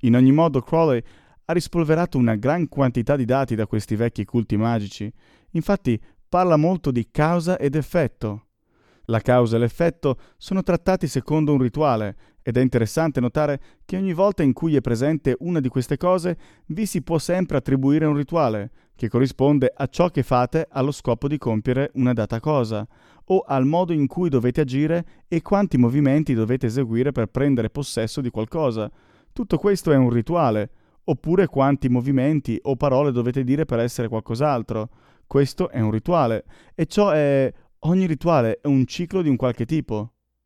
In ogni modo, Crowley ha rispolverato una gran quantità di dati da questi vecchi culti magici. Infatti, parla molto di causa ed effetto. La causa e l'effetto sono trattati secondo un rituale, ed è interessante notare che ogni volta in cui è presente una di queste cose, vi si può sempre attribuire un rituale, che corrisponde a ciò che fate allo scopo di compiere una data cosa, o al modo in cui dovete agire e quanti movimenti dovete eseguire per prendere possesso di qualcosa. Tutto questo è un rituale, oppure quanti movimenti o parole dovete dire per essere qualcos'altro. Questo è un rituale, e ciò è... Ogni rituale è un ciclo di un qualche tipo.